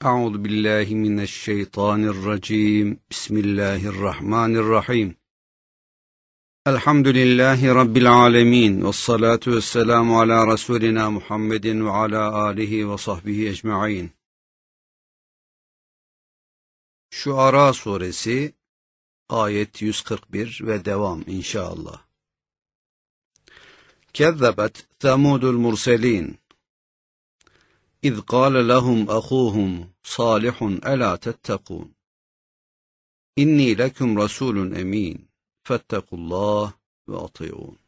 أعوذ بالله من الشيطان الرجيم بسم الله الرحمن الرحيم الحمد لله رب العالمين والصلاة والسلام على رسولنا محمد وعلى آله وصحبه أجمعين. Şuara suresi ayet 141 ve devam inşallah. Kezzebet Semudul murselin إذ قال لهم أخوهم صالح ألا تتقون إني لكم رسول أمين فاتقوا الله وأطيعون.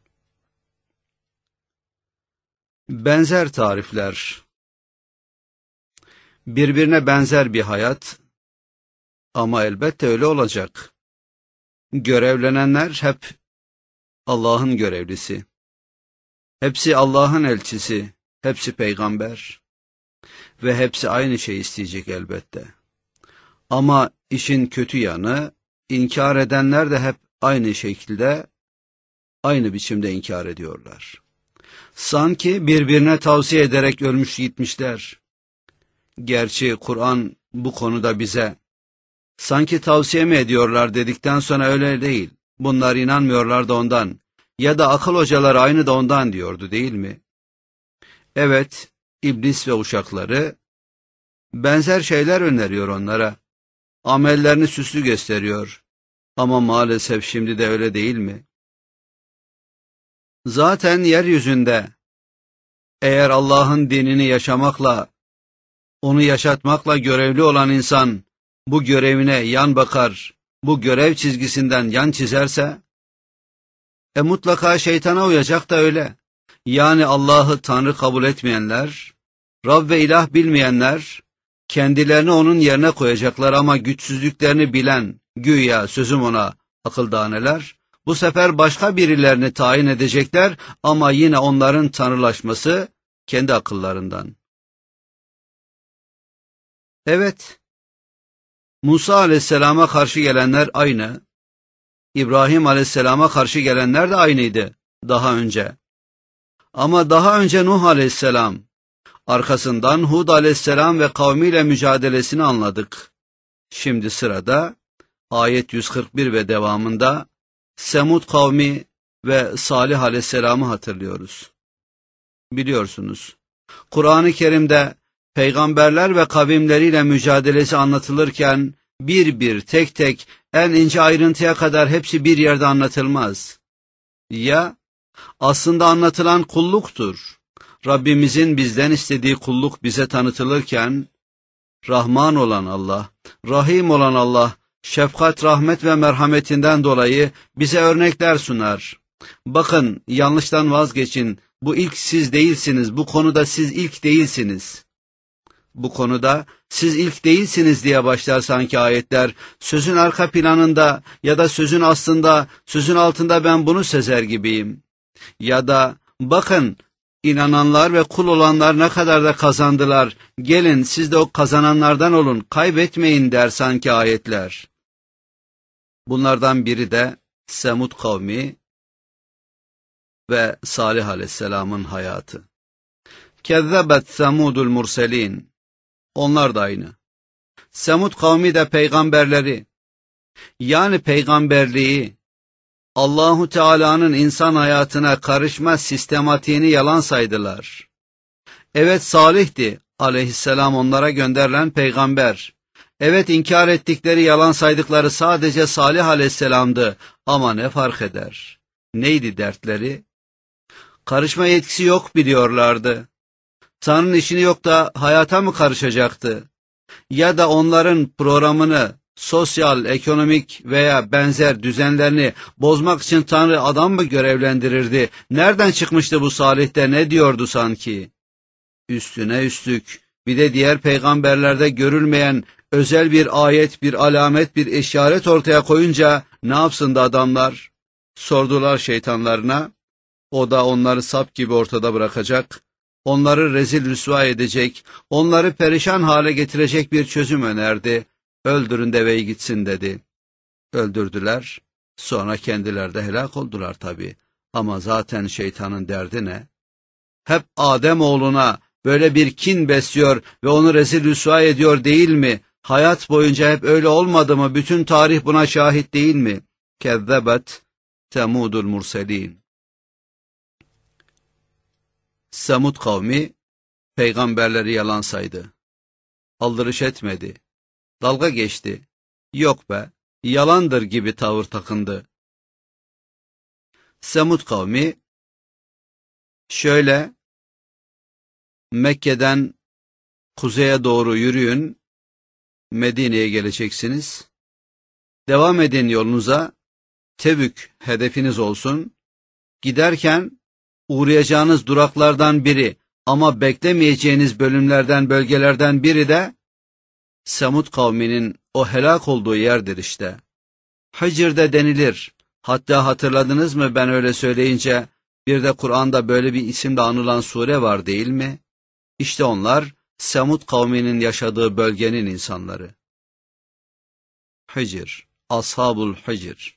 Benzer tarifler, birbirine benzer bir hayat ama elbette öyle olacak. Görevlenenler hep Allah'ın görevlisi, hepsi Allah'ın elçisi, hepsi peygamber. Ve hepsi aynı şey isteyecek elbette. Ama işin kötü yanı, inkar edenler de hep aynı şekilde, aynı biçimde inkar ediyorlar. Sanki birbirine tavsiye ederek ölmüş gitmişler. Gerçi Kur'an bu konuda bize, sanki tavsiye mi ediyorlar dedikten sonra öyle değil. Bunlar inanmıyorlar da ondan, ya da akıl hocaları aynı da ondan diyordu değil mi? Evet, İblis ve uşakları benzer şeyler öneriyor onlara. Amellerini süslü gösteriyor. Ama maalesef şimdi de öyle değil mi? Zaten yeryüzünde eğer Allah'ın dinini yaşamakla, onu yaşatmakla görevli olan insan bu görevine yan bakar, bu görev çizgisinden yan çizerse, mutlaka şeytana uyacak da öyle. Yani Allah'ı Tanrı kabul etmeyenler, Rab ve ilah bilmeyenler, kendilerini onun yerine koyacaklar ama güçsüzlüklerini bilen, güya sözüm ona akıldaneler, bu sefer başka birilerini tayin edecekler ama yine onların tanrılaşması kendi akıllarından. Evet, Musa aleyhisselama karşı gelenler aynı, İbrahim aleyhisselama karşı gelenler de aynıydı daha önce. Ama daha önce Nuh aleyhisselam, arkasından Hud aleyhisselam ve kavmiyle mücadelesini anladık. Şimdi sırada ayet 141 ve devamında Semud kavmi ve Salih aleyhisselamı hatırlıyoruz. Biliyorsunuz, Kur'an-ı Kerim'de peygamberler ve kavimleriyle mücadelesi anlatılırken bir bir tek tek en ince ayrıntıya kadar hepsi bir yerde anlatılmaz. Ya aslında anlatılan kulluktur. Rabbimizin bizden istediği kulluk bize tanıtılırken, Rahman olan Allah, Rahim olan Allah, şefkat, rahmet ve merhametinden dolayı bize örnekler sunar. Bakın, yanlıştan vazgeçin, bu ilk siz değilsiniz, bu konuda siz ilk değilsiniz. Bu konuda siz ilk değilsiniz diye başlar sanki ayetler, sözün arka planında ya da sözün aslında, sözün altında ben bunu sezer gibiyim. Ya da bakın, inananlar ve kul olanlar ne kadar da kazandılar, gelin siz de o kazananlardan olun, kaybetmeyin der sanki ayetler. Bunlardan biri de Semud kavmi ve Salih aleyhisselamın hayatı. Kezzebet Semudul murselin. Onlar da aynı. Semud kavmi de peygamberleri, yani peygamberliği, Allahu Teala'nın insan hayatına karışma sistematiğini yalan saydılar. Evet, Salih'ti aleyhisselam onlara gönderilen peygamber. Evet, inkar ettikleri, yalan saydıkları sadece Salih aleyhisselamdı ama ne fark eder? Neydi dertleri? Karışma yetkisi yok biliyorlardı. Tanrı'nın işini yok da hayata mı karışacaktı? Ya da onların programını, sosyal, ekonomik veya benzer düzenlerini bozmak için Tanrı adam mı görevlendirirdi? Nereden çıkmıştı bu Salih'te, ne diyordu sanki? Üstüne üstlük bir de diğer peygamberlerde görülmeyen özel bir ayet, bir alamet, bir işaret ortaya koyunca ne yapsın da adamlar? Sordular şeytanlarına, o da onları sap gibi ortada bırakacak, onları rezil rüsva edecek, onları perişan hale getirecek bir çözüm önerdi. Öldürün deveyi gitsin dedi. Öldürdüler, sonra kendileri de helak oldular tabii. Ama zaten şeytanın derdi ne? Hep Adem oğluna böyle bir kin besliyor ve onu rezil rüsva ediyor değil mi? Hayat boyunca hep öyle olmadı mı? Bütün tarih buna şahit değil mi? Kezzebet Semudul Murselin. Semud kavmi peygamberleri yalan saydı. Aldırış etmedi. Dalga geçti. Yok be, yalandır gibi tavır takındı. Semud kavmi şöyle Mekke'den kuzeye doğru yürüyün, Medine'ye geleceksiniz. Devam edin yolunuza, Tebük hedefiniz olsun. Giderken uğrayacağınız duraklardan biri ama beklemeyeceğiniz bölgelerden biri de Semud kavminin o helak olduğu yerdir işte. Hicr'de denilir. Hatta hatırladınız mı ben öyle söyleyince, bir de Kur'an'da böyle bir isimle anılan sure var değil mi? İşte onlar Semud kavminin yaşadığı bölgenin insanları. Hicr, Ashabul Hicr.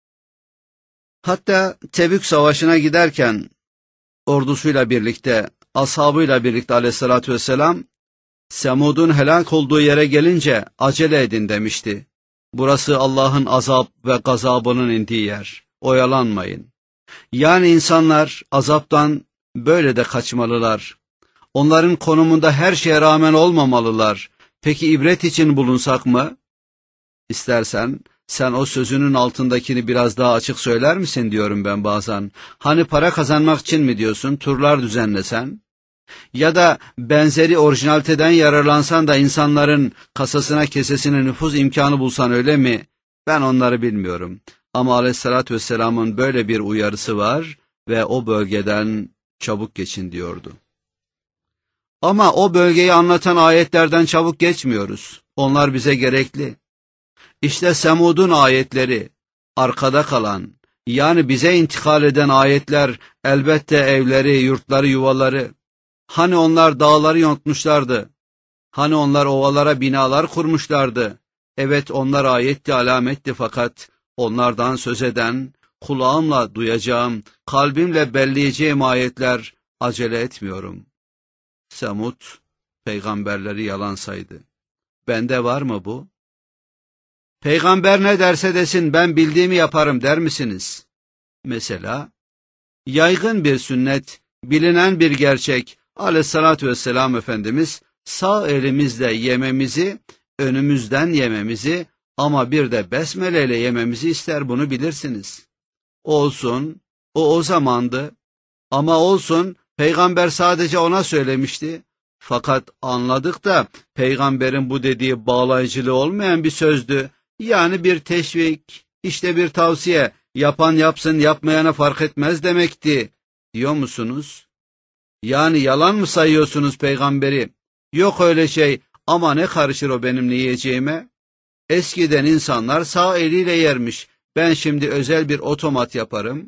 Hatta Tebük Savaşı'na giderken ordusuyla birlikte, ashabıyla birlikte aleyhissalatü vesselam, Semud'un helak olduğu yere gelince acele edin demişti. Burası Allah'ın azap ve gazabının indiği yer. Oyalanmayın. Yani insanlar azaptan böyle de kaçmalılar. Onların konumunda her şeye rağmen olmamalılar. Peki ibret için bulunsak mı? İstersen sen o sözünün altındakini biraz daha açık söyler misin diyorum ben bazen. Hani para kazanmak için mi diyorsun, turlar düzenlesen? Ya da benzeri orijinaliteden yararlansan da insanların kasasına kesesine nüfuz imkanı bulsan öyle mi? Ben onları bilmiyorum. Ama aleyhissalatü vesselamın böyle bir uyarısı var ve o bölgeden çabuk geçin diyordu. Ama o bölgeyi anlatan ayetlerden çabuk geçmiyoruz. Onlar bize gerekli. İşte Semud'un ayetleri, arkada kalan, yani bize intikal eden ayetler, elbette evleri, yurtları, yuvaları. Hani onlar dağları yontmuşlardı? Hani onlar ovalara binalar kurmuşlardı? Evet, onlar ayetti, alametti, fakat onlardan söz eden, kulağımla duyacağım, kalbimle belleyeceğim ayetler, acele etmiyorum. Semud peygamberleri yalan saydı. Bende var mı bu? Peygamber ne derse desin ben bildiğimi yaparım der misiniz? Mesela yaygın bir sünnet, bilinen bir gerçek, aleyhissalatü vesselam Efendimiz sağ elimizle yememizi, önümüzden yememizi ama bir de besmele ile yememizi ister, bunu bilirsiniz. Olsun, o zamandı ama olsun, peygamber sadece ona söylemişti. Fakat anladık da peygamberin bu dediği bağlayıcılığı olmayan bir sözdü. Yani bir teşvik, işte bir tavsiye, yapan yapsın yapmayana fark etmez demekti. Diyor musunuz? Yani yalan mı sayıyorsunuz peygamberi? Yok öyle şey, ama ne karışır o benim ne yiyeceğime? Eskiden insanlar sağ eliyle yermiş. Ben şimdi özel bir otomat yaparım.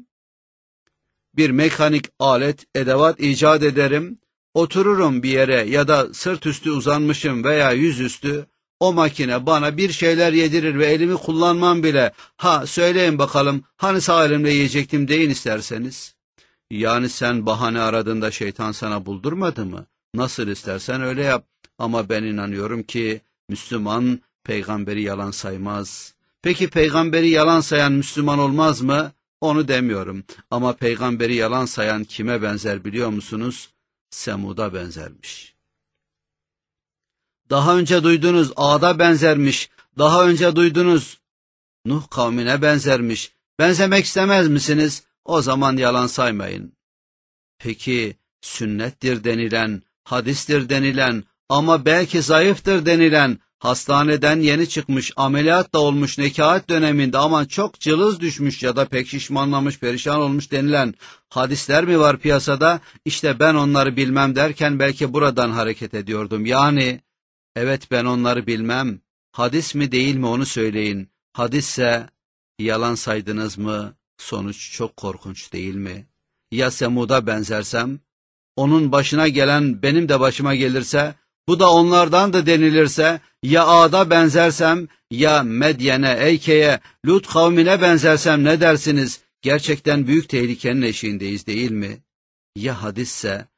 Bir mekanik alet, edevat icat ederim. Otururum bir yere ya da sırt üstü uzanmışım veya yüzüstü. O makine bana bir şeyler yedirir ve elimi kullanmam bile. Ha söyleyin bakalım, hani sağ elimle yiyecektim deyin isterseniz. Yani sen bahane aradığında şeytan sana buldurmadı mı? Nasıl istersen öyle yap. Ama ben inanıyorum ki Müslüman peygamberi yalan saymaz. Peki peygamberi yalan sayan Müslüman olmaz mı? Onu demiyorum. Ama peygamberi yalan sayan kime benzer biliyor musunuz? Semud'a benzermiş. Daha önce duydunuz Ad'a benzermiş. Daha önce duydunuz Nuh kavmine benzermiş. Benzemek istemez misiniz? O zaman yalan saymayın. Peki sünnettir denilen, hadistir denilen ama belki zayıftır denilen, hastaneden yeni çıkmış, ameliyat da olmuş nekaat döneminde ama çok cılız düşmüş ya da pek şişmanlamış, perişan olmuş denilen hadisler mi var piyasada? İşte ben onları bilmem derken belki buradan hareket ediyordum. Yani evet, ben onları bilmem. Hadis mi değil mi onu söyleyin. Hadisse yalan saydınız mı? Sonuç çok korkunç değil mi? Ya Semud'a benzersem, onun başına gelen benim de başıma gelirse, bu da onlardan da denilirse, ya Ad'a benzersem, ya Medyen'e, Eyke'ye, Lut kavmine benzersem ne dersiniz? Gerçekten büyük tehlikenin eşiğindeyiz değil mi? Ya hadisse,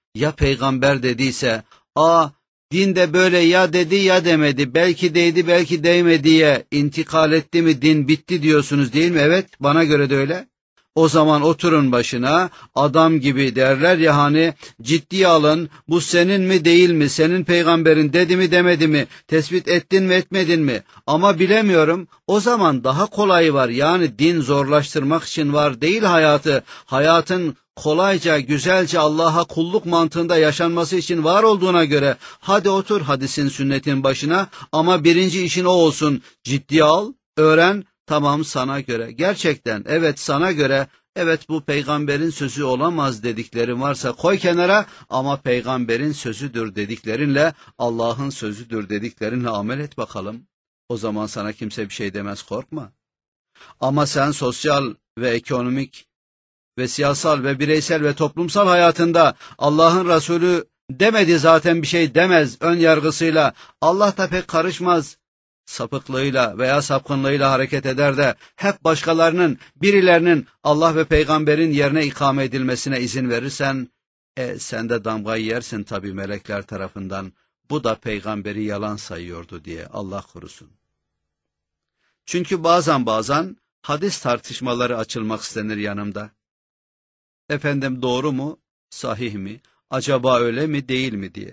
Ya peygamber dediyse, din de böyle ya dedi ya demedi, belki değdi belki değmediye intikal etti mi din bitti diyorsunuz değil mi? Evet, bana göre de öyle. O zaman oturun başına, adam gibi derler ya hani, ciddiye alın, bu senin mi değil mi, senin peygamberin dedi mi demedi mi, tespit ettin mi etmedin mi, ama bilemiyorum. O zaman daha kolayı var, yani din zorlaştırmak için var değil hayatı, hayatın kolayca, güzelce Allah'a kulluk mantığında yaşanması için var olduğuna göre, hadi otur hadisin sünnetin başına, ama birinci işin o olsun, ciddiye al, öğren. Tamam, sana göre, gerçekten evet sana göre, evet bu peygamberin sözü olamaz dediklerin varsa koy kenara, ama peygamberin sözüdür dediklerinle, Allah'ın sözüdür dediklerinle amel et bakalım. O zaman sana kimse bir şey demez, korkma. Ama sen sosyal ve ekonomik ve siyasal ve bireysel ve toplumsal hayatında Allah'ın Resulü demedi zaten, bir şey demez ön yargısıyla, Allah da pek karışmaz sapıklığıyla veya sapkınlığıyla hareket eder de hep başkalarının, birilerinin Allah ve peygamberin yerine ikame edilmesine izin verirsen, sen de damgayı yersin tabii melekler tarafından. Bu da peygamberi yalan sayıyordu diye, Allah korusun. Çünkü bazen hadis tartışmaları açılmak istenir yanımda. Efendim doğru mu, sahih mi, acaba öyle mi değil mi diye.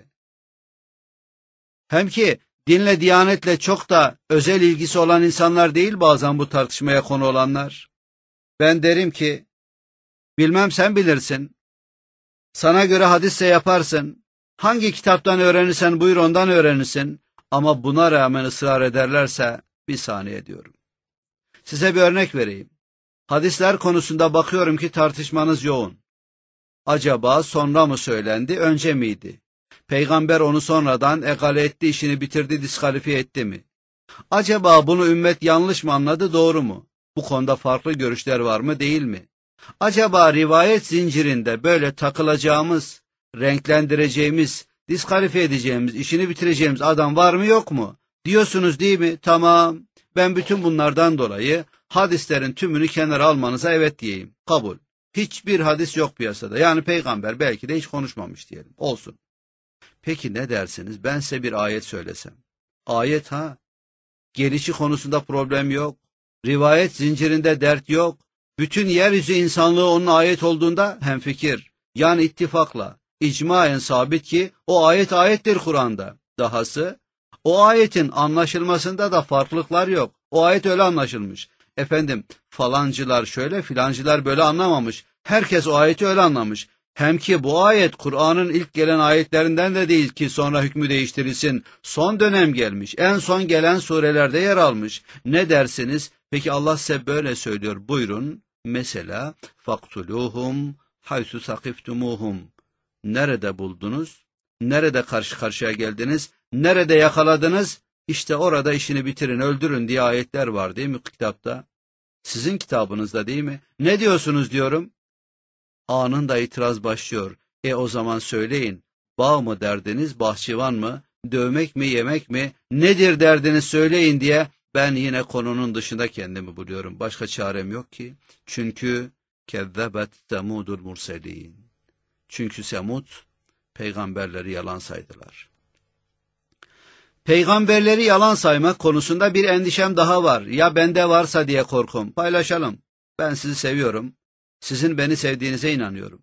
Hem ki dinle, diyanetle çok da özel ilgisi olan insanlar değil bazen bu tartışmaya konu olanlar. Ben derim ki, bilmem sen bilirsin, sana göre hadisse yaparsın, hangi kitaptan öğrenirsen buyur ondan öğrenirsin, ama buna rağmen ısrar ederlerse bir saniye diyorum. Size bir örnek vereyim. Hadisler konusunda bakıyorum ki tartışmanız yoğun. Acaba sonra mı söylendi, önce miydi? Peygamber onu sonradan egale etti, işini bitirdi, diskalifiye etti mi? Acaba bunu ümmet yanlış mı anladı, doğru mu? Bu konuda farklı görüşler var mı, değil mi? Acaba rivayet zincirinde böyle takılacağımız, renklendireceğimiz, diskalifiye edeceğimiz, işini bitireceğimiz adam var mı yok mu? Diyorsunuz değil mi? Tamam. Ben bütün bunlardan dolayı hadislerin tümünü kenara almanıza evet diyeyim. Kabul. Hiçbir hadis yok piyasada. Yani peygamber belki de hiç konuşmamış diyelim. Olsun. Peki ne dersiniz? Ben size bir ayet söylesem. Ayet ha. Gelişi konusunda problem yok. Rivayet zincirinde dert yok. Bütün yeryüzü insanlığı onun ayet olduğunda hemfikir. Yani ittifakla, icmaen sabit ki o ayet ayettir Kur'an'da. Dahası o ayetin anlaşılmasında da farklılıklar yok. O ayet öyle anlaşılmış. Efendim falancılar şöyle, filancılar böyle anlamamış. Herkes o ayeti öyle anlamış. Hem ki bu ayet Kur'an'ın ilk gelen ayetlerinden de değil ki sonra hükmü değiştirilsin. Son dönem gelmiş. En son gelen surelerde yer almış. Ne dersiniz? Peki Allah size böyle söylüyor. Buyurun. Mesela faktuluhum haysu sakiftumuhum. Nerede buldunuz? Nerede karşı karşıya geldiniz? Nerede yakaladınız? İşte orada işini bitirin, öldürün diye ayetler var değil mi kitapta? Sizin kitabınızda değil mi? Ne diyorsunuz diyorum. Anında itiraz başlıyor. O zaman söyleyin. Bağ mı derdiniz, bahçıvan mı? Dövmek mi, yemek mi? Nedir derdiniz söyleyin diye ben yine konunun dışında kendimi buluyorum. Başka çarem yok ki. Çünkü kezzebet semudul murselin. Çünkü Semud peygamberleri yalan saydılar. Peygamberleri yalan saymak konusunda bir endişem daha var. Ya bende varsa diye korkum. Paylaşalım. Ben sizi seviyorum. Sizin beni sevdiğinize inanıyorum.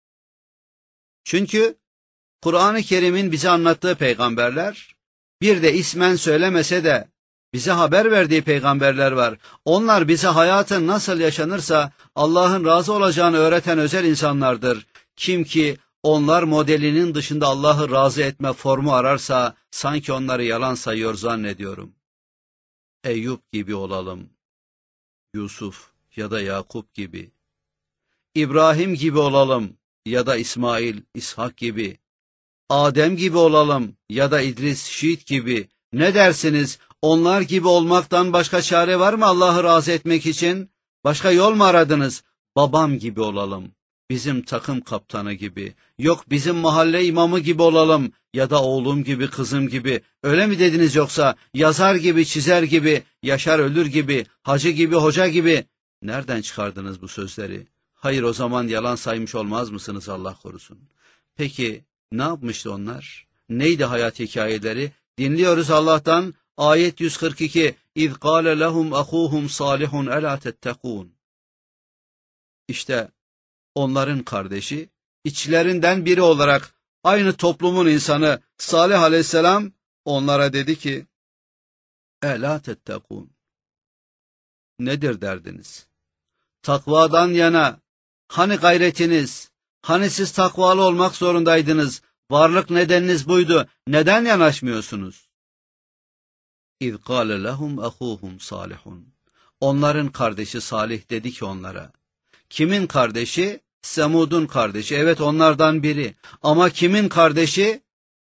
Çünkü Kur'an-ı Kerim'in bize anlattığı peygamberler, bir de ismen söylemese de bize haber verdiği peygamberler var. Onlar bize hayatın nasıl yaşanırsa Allah'ın razı olacağını öğreten özel insanlardır. Kim ki onlar modelinin dışında Allah'ı razı etme formu ararsa sanki onları yalan sayıyor zannediyorum. Eyüp gibi olalım, Yusuf ya da Yakup gibi, İbrahim gibi olalım ya da İsmail, İshak gibi, Adem gibi olalım ya da İdris, Şiit gibi. Ne dersiniz? Onlar gibi olmaktan başka çare var mı Allah'ı razı etmek için? Başka yol mu aradınız? Babam gibi olalım, bizim takım kaptanı gibi, yok bizim mahalle imamı gibi olalım ya da oğlum gibi, kızım gibi. Öyle mi dediniz yoksa yazar gibi, çizer gibi, Yaşar Ölür gibi, hacı gibi, hoca gibi? Nereden çıkardınız bu sözleri? Hayır, o zaman yalan saymış olmaz mısınız Allah korusun? Peki ne yapmıştı onlar? Neydi hayat hikayeleri? Dinliyoruz Allah'tan. Ayet 142. İz kâle lehum ahuhum salihun elâ tettekûn. İşte onların kardeşi, içlerinden biri olarak aynı toplumun insanı Salih aleyhisselam onlara dedi ki, elâ tettekûn. Nedir derdiniz? Takvadan yana, hani gayretiniz, hani siz takvalı olmak zorundaydınız, varlık nedeniniz buydu, neden yanaşmıyorsunuz? İz kâle lehum ahuhum salihun. Onların kardeşi Salih dedi ki onlara. Kimin kardeşi? Semud'un kardeşi. Evet, onlardan biri. Ama kimin kardeşi?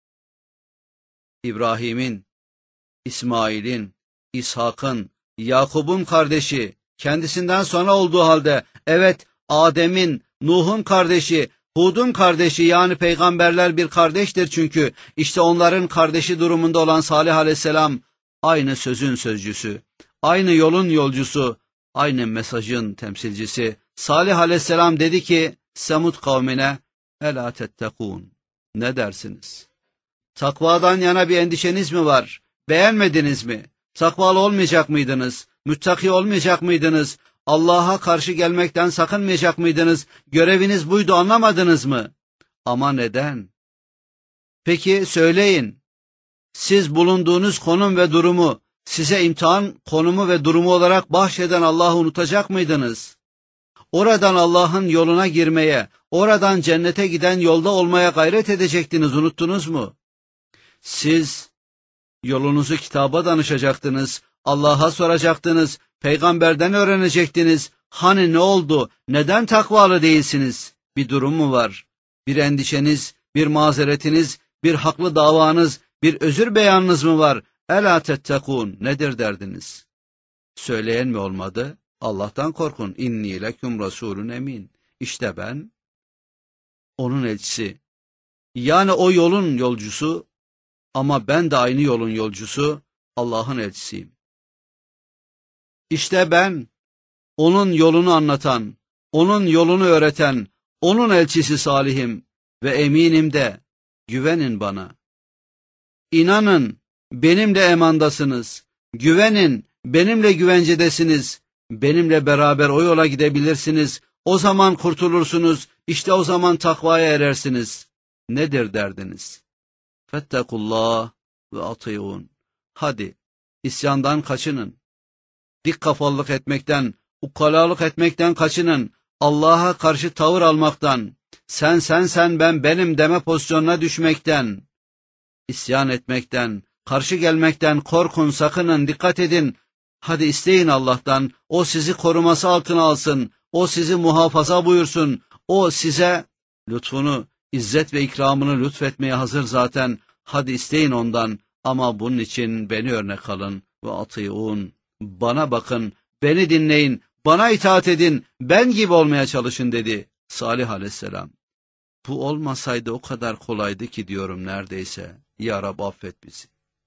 İbrahim'in, İsmail'in, İshak'ın, Yakub'un kardeşi. Kendisinden sonra olduğu halde, evet, Adem'in, Nuh'un kardeşi, Hud'un kardeşi, yani peygamberler bir kardeştir çünkü. İşte onların kardeşi durumunda olan Salih aleyhisselam, aynı sözün sözcüsü, aynı yolun yolcusu, aynı mesajın temsilcisi. Salih aleyhisselam dedi ki Semud kavmine, elâ tettekûn. Ne dersiniz? Takvadan yana bir endişeniz mi var? Beğenmediniz mi? Takvalı olmayacak mıydınız? Müttaki olmayacak mıydınız? Allah'a karşı gelmekten sakınmayacak mıydınız? Göreviniz buydu, anlamadınız mı? Ama neden? Peki söyleyin. Siz bulunduğunuz konum ve durumu, size imtihan konumu ve durumu olarak bahşeden Allah'ı unutacak mıydınız? Oradan Allah'ın yoluna girmeye, oradan cennete giden yolda olmaya gayret edecektiniz, unuttunuz mu? Siz yolunuzu kitaba danışacaktınız, Allah'a soracaktınız, peygamberden öğrenecektiniz. Hani ne oldu, neden takvalı değilsiniz? Bir durum mu var? Bir endişeniz, bir mazeretiniz, bir haklı davanız, bir özür beyanınız mı var? Elâ tettekûn, nedir derdiniz? Söyleyen mi olmadı? Allah'tan korkun. İnni leküm rasûlün emin. İşte ben, onun elçisi. Yani o yolun yolcusu, ama ben de aynı yolun yolcusu, Allah'ın elçisiyim. İşte ben, onun yolunu anlatan, onun yolunu öğreten, onun elçisi Salih'im ve eminim de, güvenin bana. İnanın, benimle emandasınız. Güvenin, benimle güvencedesiniz. Benimle beraber o yola gidebilirsiniz. O zaman kurtulursunuz. İşte o zaman takvaya erersiniz. Nedir derdiniz? Fettekullah ve atiyun. Hadi, isyandan kaçının. Dik kafalılık etmekten, ukkalalık etmekten kaçının. Allah'a karşı tavır almaktan, sen ben benim deme pozisyonuna düşmekten, isyan etmekten, karşı gelmekten korkun, sakının, dikkat edin. Hadi isteyin Allah'tan, o sizi koruması altına alsın, o sizi muhafaza buyursun, o size lütfunu, izzet ve ikramını lütfetmeye hazır zaten. Hadi isteyin ondan, ama bunun için beni örnek alın ve atiyun. Bana bakın, beni dinleyin, bana itaat edin, ben gibi olmaya çalışın dedi Salih aleyhisselam. Bu olmasaydı o kadar kolaydı ki diyorum neredeyse. Ya Rab affet bizi.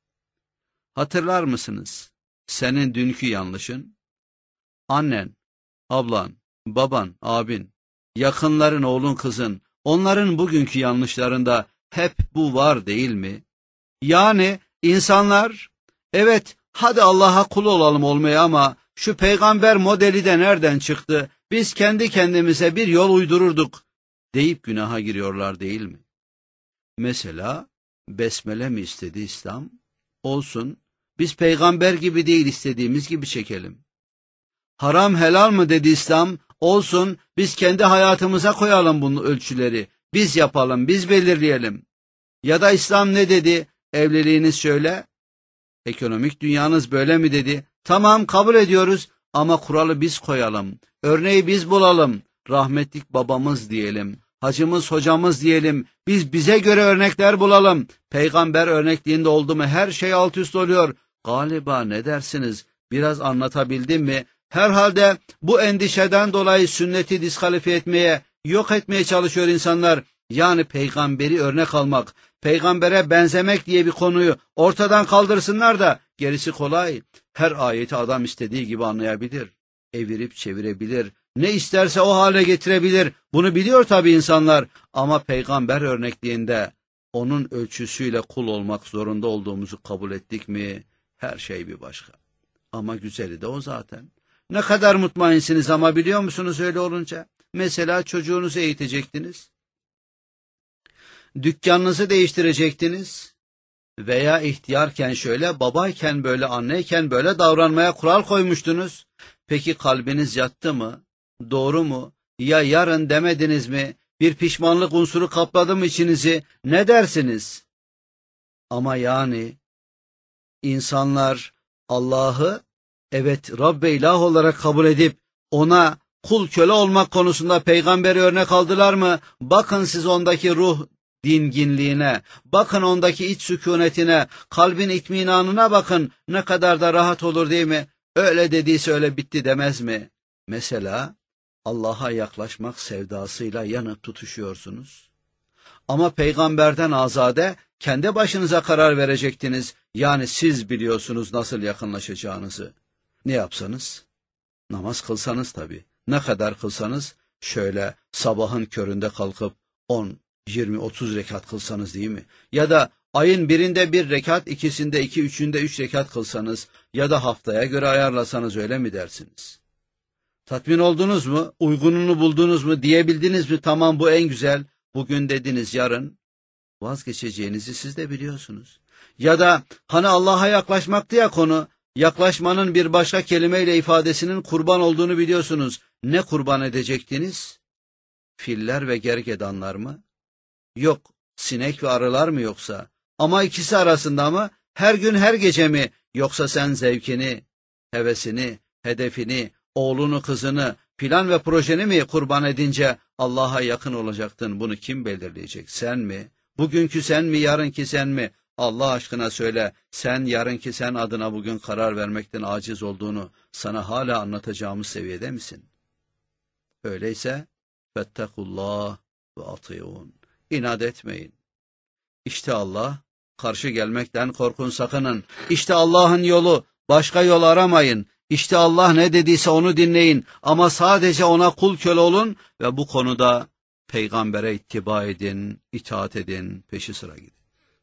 Hatırlar mısınız? Senin dünkü yanlışın, annen, ablan, baban, abin, yakınların, oğlun, kızın, onların bugünkü yanlışlarında hep bu var değil mi? Yani insanlar, evet hadi Allah'a kul olalım olmaya ama şu peygamber modeli de nereden çıktı? Biz kendi kendimize bir yol uydururduk deyip günaha giriyorlar değil mi? Mesela besmele mi istedi İslam? Olsun, biz peygamber gibi değil, istediğimiz gibi çekelim. Haram helal mı dedi İslam? Olsun, biz kendi hayatımıza koyalım bunu ölçüleri. Biz yapalım, biz belirleyelim. Ya da İslam ne dedi? Evliliğiniz şöyle, ekonomik dünyanız böyle mi dedi? Tamam, kabul ediyoruz ama kuralı biz koyalım. Örneği biz bulalım. Rahmetlik babamız diyelim. Hacımız, hocamız diyelim. Biz bize göre örnekler bulalım. Peygamber örnekliğinde oldu mu her şey alt üst oluyor. Galiba ne dersiniz? Biraz anlatabildim mi? Herhalde bu endişeden dolayı sünneti diskalifiye etmeye, yok etmeye çalışıyor insanlar. Yani peygamberi örnek almak, peygambere benzemek diye bir konuyu ortadan kaldırsınlar da gerisi kolay. Her ayeti adam istediği gibi anlayabilir, evirip çevirebilir, Ne isterse o hale getirebilir. Bunu biliyor tabii insanlar. Ama peygamber örnekliğinde onun ölçüsüyle kul olmak zorunda olduğumuzu kabul ettik mi? Her şey bir başka. Ama güzeli de o zaten. Ne kadar mutmainsiniz ama biliyor musunuz öyle olunca? Mesela çocuğunuzu eğitecektiniz. Dükkanınızı değiştirecektiniz. Veya ihtiyarken şöyle, babayken böyle, anneyken böyle davranmaya kural koymuştunuz. Peki kalbiniz yattı mı? Doğru mu? Ya yarın demediniz mi? Bir pişmanlık unsuru kapladı mı içinizi? Ne dersiniz? Ama yani insanlar Allah'ı evet Rabbe ilah olarak kabul edip ona kul köle olmak konusunda peygamberi örnek aldılar mı? Bakın siz ondaki ruh dinginliğine, bakın ondaki iç sükunetine, kalbin itminanına bakın, ne kadar da rahat olur değil mi? Öyle dediyse öyle bitti demez mi? Mesela Allah'a yaklaşmak sevdasıyla yanıp tutuşuyorsunuz. Ama peygamberden azade kendi başınıza karar verecektiniz. Yani siz biliyorsunuz nasıl yakınlaşacağınızı. Ne yapsanız? Namaz kılsanız tabii. Ne kadar kılsanız? Şöyle sabahın köründe kalkıp 10, 20, 30 rekat kılsanız değil mi? Ya da ayın birinde 1 rekat, ikisinde 2, üçünde 3 rekat kılsanız ya da haftaya göre ayarlasanız öyle mi dersiniz? Tatmin oldunuz mu? Uygununu buldunuz mu? Diyebildiniz mi? Tamam bu en güzel. Bugün dediniz, yarın vazgeçeceğinizi siz de biliyorsunuz. Ya da hani Allah'a yaklaşmaktı ya konu, yaklaşmanın bir başka kelimeyle ifadesinin kurban olduğunu biliyorsunuz. Ne kurban edecektiniz? Filler ve gergedanlar mı? Yok, sinek ve arılar mı yoksa? Ama ikisi arasında mı? Her gün her gece mi? Yoksa sen zevkini, hevesini, hedefini, oğlunu, kızını, plan ve projeni mi kurban edince Allah'a yakın olacaktın? Bunu kim belirleyecek? Sen mi? Bugünkü sen mi, yarınki sen mi? Allah aşkına söyle, sen yarınki sen adına bugün karar vermekten aciz olduğunu sana hala anlatacağımız seviyede misin? Öyleyse fettekullah ve atiyun. İnat etmeyin. İşte Allah, karşı gelmekten korkun, sakının. İşte Allah'ın yolu, başka yol aramayın. İşte Allah ne dediyse onu dinleyin ama sadece ona kul köle olun ve bu konuda peygambere ittiba edin, itaat edin, peşi sıra gidin.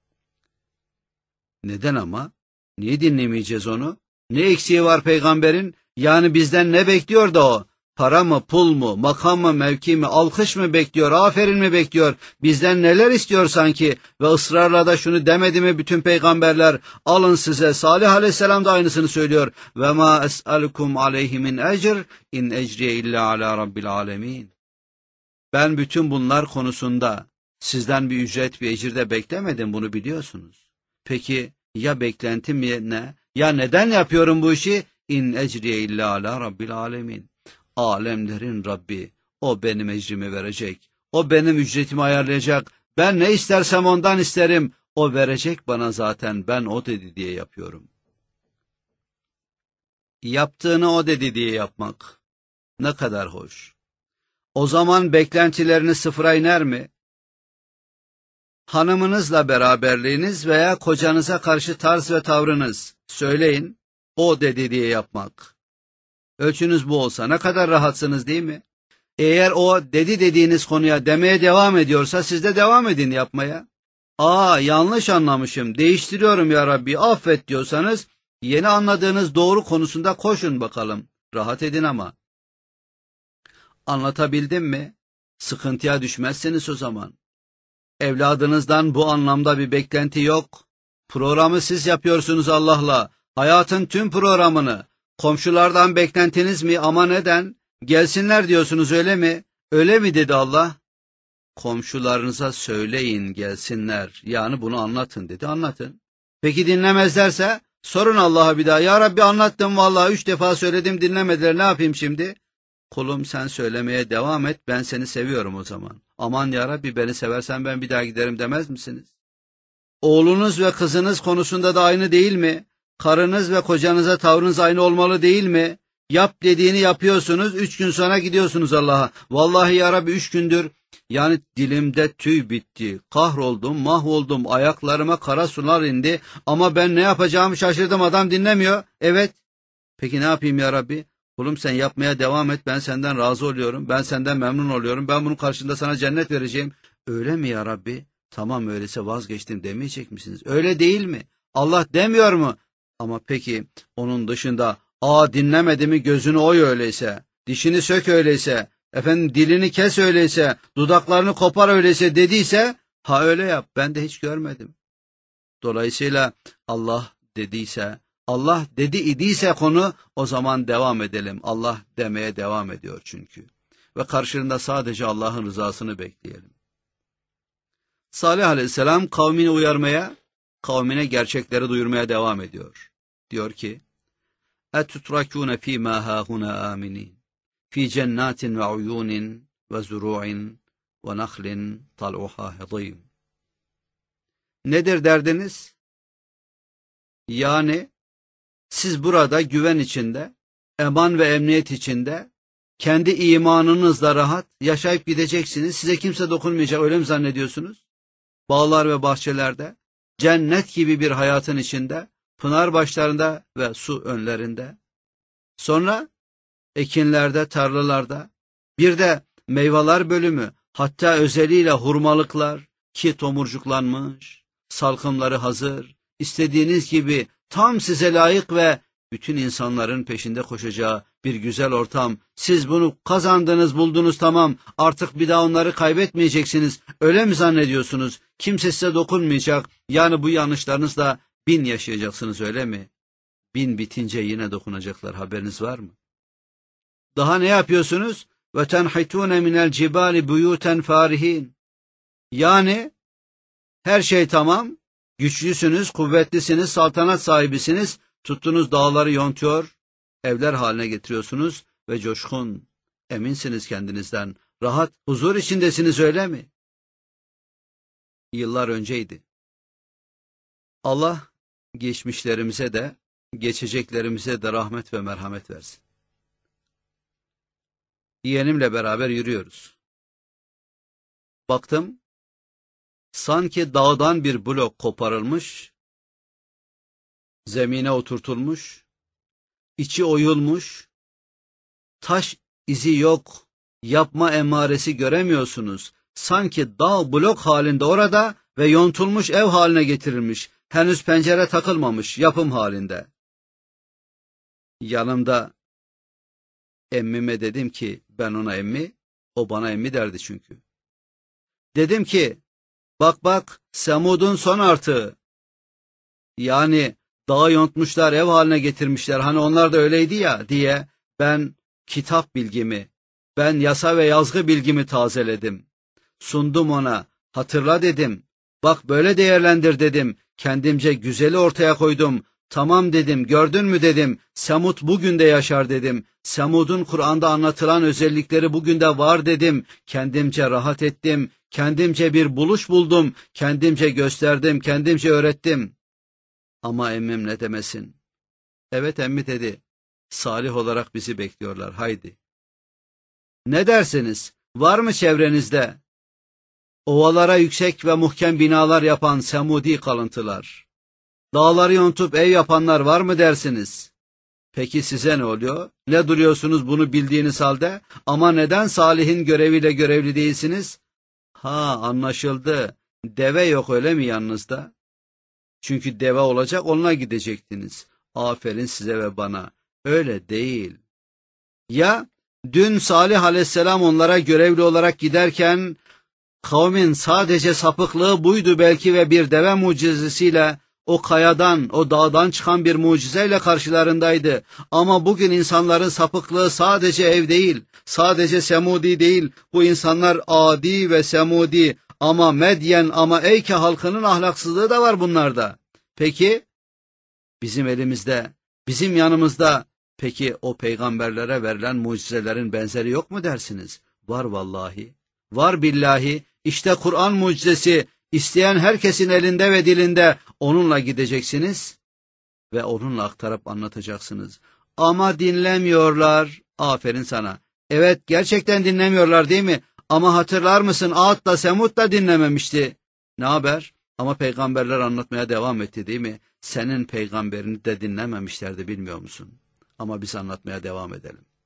Neden ama? Niye dinlemeyeceğiz onu? Ne eksiği var peygamberin? Yani bizden ne bekliyor da o? Para mı, pul mu, makam mı, mevki mi, alkış mı bekliyor, aferin mi bekliyor? Bizden neler istiyor sanki? Ve ısrarla da şunu demedi mi bütün peygamberler? Alın size, Salih aleyhisselam da aynısını söylüyor. Ve ma es'alukum aleyhi min ecr in ecriye illa ala rabbil alemin. Ben bütün bunlar konusunda sizden bir ücret, bir ecir de beklemedim, bunu biliyorsunuz. Peki ya beklentim ne? Ya neden yapıyorum bu işi? İn ecriye illa ala rabbil alemin. Alemlerin Rabbi, o benim ecrimi verecek, o benim ücretimi ayarlayacak, ben ne istersem ondan isterim, o verecek bana zaten, ben o dedi diye yapıyorum. Yaptığını o dedi diye yapmak ne kadar hoş. O zaman beklentileriniz sıfıra iner mi? Hanımınızla beraberliğiniz veya kocanıza karşı tarz ve tavrınız, söyleyin, o dedi diye yapmak. Ölçünüz bu olsa ne kadar rahatsınız değil mi? Eğer o dedi dediğiniz konuya demeye devam ediyorsa siz de devam edin yapmaya. Yanlış anlamışım, değiştiriyorum ya Rabbi, affet diyorsanız yeni anladığınız doğru konusunda koşun bakalım. Rahat edin ama. Anlatabildim mi? Sıkıntıya düşmezseniz o zaman. Evladınızdan bu anlamda bir beklenti yok. Programı siz yapıyorsunuz Allah'la. Hayatın tüm programını. Komşulardan beklentiniz mi? Ama neden? Gelsinler diyorsunuz öyle mi? Öyle mi dedi Allah? Komşularınıza söyleyin gelsinler. Yani bunu anlatın dedi, anlatın. Peki dinlemezlerse? Sorun Allah'a bir daha. Ya Rabbi anlattım vallahi 3 defa söyledim dinlemediler, ne yapayım şimdi? Kulum sen söylemeye devam et, ben seni seviyorum o zaman. Aman ya Rabbi beni seversen ben bir daha giderim demez misiniz? Oğlunuz ve kızınız konusunda da aynı değil mi? Karınız ve kocanıza tavrınız aynı olmalı değil mi? Yap dediğini yapıyorsunuz, 3 gün sonra gidiyorsunuz Allah'a. Vallahi ya Rabbi 3 gündür yani dilimde tüy bitti, kahroldum, mahvoldum, ayaklarıma kara sular indi ama ben ne yapacağımı şaşırdım, adam dinlemiyor. Evet, peki ne yapayım ya Rabbi? Kulum sen yapmaya devam et, ben senden razı oluyorum, ben senden memnun oluyorum, ben bunun karşılığında sana cennet vereceğim. Öyle mi ya Rabbi? Tamam öyleyse vazgeçtim demeyecek misiniz? Öyle değil mi? Allah demiyor mu? Ama peki onun dışında dinlemedi mi gözünü oy öyleyse, dişini sök öyleyse, efendim dilini kes öyleyse, dudaklarını kopar öyleyse dediyse, ha öyle yap, ben de hiç görmedim. Dolayısıyla Allah dediyse, Allah dedi idiyse konu, o zaman devam edelim. Allah demeye devam ediyor çünkü. Ve karşılığında sadece Allah'ın rızasını bekleyelim. Salih Aleyhisselam kavmini uyarmaya, kavmine gerçekleri duyurmaya devam ediyor. Diyor ki, اَتُتْرَكُونَ ف۪ي مَا هَاهُنَا آمِنِينَ ف۪ي جَنَّاتٍ وَعُيُونٍ وَزُرُوعٍ وَنَخْلٍ طَلْعُهَا هَضِيمٍ. Nedir derdiniz? Yani siz burada güven içinde, eman ve emniyet içinde, kendi imanınızla rahat yaşayıp gideceksiniz. Size kimse dokunmayacak, öyle mi zannediyorsunuz? Bağlar ve bahçelerde, cennet gibi bir hayatın içinde, pınar başlarında ve su önlerinde. Sonra ekinlerde, tarlalarda, bir de meyveler bölümü, hatta özeliyle hurmalıklar ki tomurcuklanmış, salkımları hazır, istediğiniz gibi tam size layık ve bütün insanların peşinde koşacağı bir güzel ortam. Siz bunu kazandınız, buldunuz, tamam, artık bir daha onları kaybetmeyeceksiniz. Öyle mi zannediyorsunuz? Kimse size dokunmayacak. Yani bu yanlışlarınızla 1000 yaşayacaksınız, öyle mi? 1000 bitince yine dokunacaklar, haberiniz var mı? Daha ne yapıyorsunuz? وَتَنْحِتُونَ مِنَ الْجِبَالِ بُيُوتًا فَارِهِينَ. Yani her şey tamam, güçlüsünüz, kuvvetlisiniz, saltanat sahibisiniz, tuttunuz dağları yontuyor, evler haline getiriyorsunuz ve coşkun, eminsiniz kendinizden, rahat, huzur içindesiniz, öyle mi? Yıllar önceydi. Allah geçmişlerimize de, geçeceklerimize de rahmet ve merhamet versin. Yeğenimle beraber yürüyoruz. Baktım, sanki dağdan bir blok koparılmış, zemine oturtulmuş, içi oyulmuş, taş izi yok, yapma emaresi göremiyorsunuz. Sanki dağ blok halinde orada ve yontulmuş ev haline getirilmiş, henüz pencere takılmamış yapım halinde. Yanımda emmime dedim ki, ben ona emmi, o bana emmi derdi çünkü. Dedim ki, bak Semud'un son artığı. Yani dağı yontmuşlar, ev haline getirmişler, hani onlar da öyleydi ya diye ben kitap bilgimi, ben yasa ve yazgı bilgimi tazeledim. Sundum ona, hatırla dedim, bak böyle değerlendir dedim, kendimce güzeli ortaya koydum. Tamam dedim, gördün mü dedim, Semud bugün de yaşar dedim. Semud'un Kur'an'da anlatılan özellikleri bugün de var dedim. Kendimce rahat ettim, kendimce bir buluş buldum, kendimce gösterdim, kendimce öğrettim. Ama emmim ne demesin? Evet emmi dedi, salih olarak bizi bekliyorlar, haydi. Ne dersiniz, var mı çevrenizde ovalara yüksek ve muhkem binalar yapan Semudi kalıntılar? Dağları yontup ev yapanlar var mı dersiniz? Peki size ne oluyor? Ne duruyorsunuz bunu bildiğiniz halde? Ama neden Salih'in göreviyle görevli değilsiniz? Ha, anlaşıldı. Deve yok öyle mi yanınızda? Çünkü deve olacak, onunla gidecektiniz. Aferin size ve bana. Öyle değil. Ya dün Salih Aleyhisselam onlara görevli olarak giderken kavmin sadece sapıklığı buydu belki ve bir deve mucizesiyle o kayadan, o dağdan çıkan bir mucizeyle karşılarındaydı. Ama bugün insanların sapıklığı sadece ev değil, sadece Semudi değil. Bu insanlar Adi ve Semudi ama Medyen ama Eyke halkının ahlaksızlığı da var bunlarda. Peki bizim elimizde, bizim yanımızda peki o peygamberlere verilen mucizelerin benzeri yok mu dersiniz? Var vallahi, var billahi. İşte Kur'an mucizesi, isteyen herkesin elinde ve dilinde, onunla gideceksiniz ve onunla aktarıp anlatacaksınız. Ama dinlemiyorlar, aferin sana. Evet, gerçekten dinlemiyorlar değil mi? Ama hatırlar mısın, Ad da Semud da dinlememişti. Ne haber? Ama peygamberler anlatmaya devam etti değil mi? Senin peygamberini de dinlememişlerdi, bilmiyor musun? Ama biz anlatmaya devam edelim.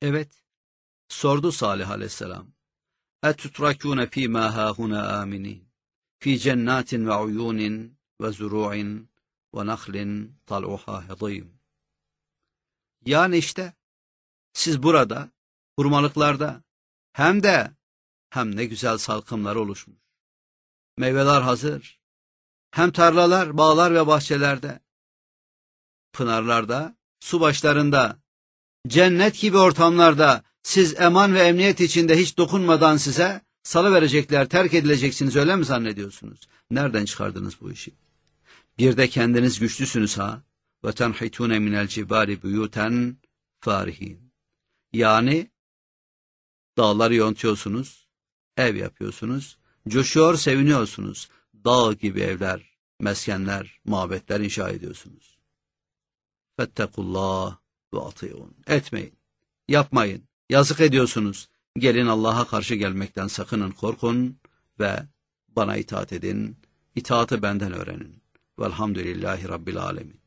Evet, sordu Salih aleyhisselam. اَتُتْرَكُونَ ف۪ي مَا هَاهُنَا آمِنِينَ ف۪ي جَنَّاتٍ وَعُيُونٍ وَزُرُوعٍ وَنَخْلٍ طَلْعُهَا هَضِيمٌ. Yani işte, siz burada, hurmalıklarda, hem ne güzel salkımlar oluşmuş. Meyveler hazır, hem tarlalar, bağlar ve bahçelerde, pınarlarda, su başlarında, cennet gibi ortamlarda, siz eman ve emniyet içinde hiç dokunmadan size salıverecekler, terk edileceksiniz, öyle mi zannediyorsunuz? Nereden çıkardınız bu işi? Bir de kendiniz güçlüsünüz ha. وَتَنْحِتُونَ مِنَ الْجِبَالِ بُيُوتًا فَارِهِينَ. Yani dağları yontuyorsunuz, ev yapıyorsunuz, coşuyor, seviniyorsunuz. Dağ gibi evler, meskenler, mabetler inşa ediyorsunuz. فَاتَّقُوا اللّٰهِ Etmeyin, yapmayın, yazık ediyorsunuz. Gelin Allah'a karşı gelmekten sakının, korkun ve bana itaat edin. İtaatı benden öğrenin. Velhamdülillahi Rabbil alemin.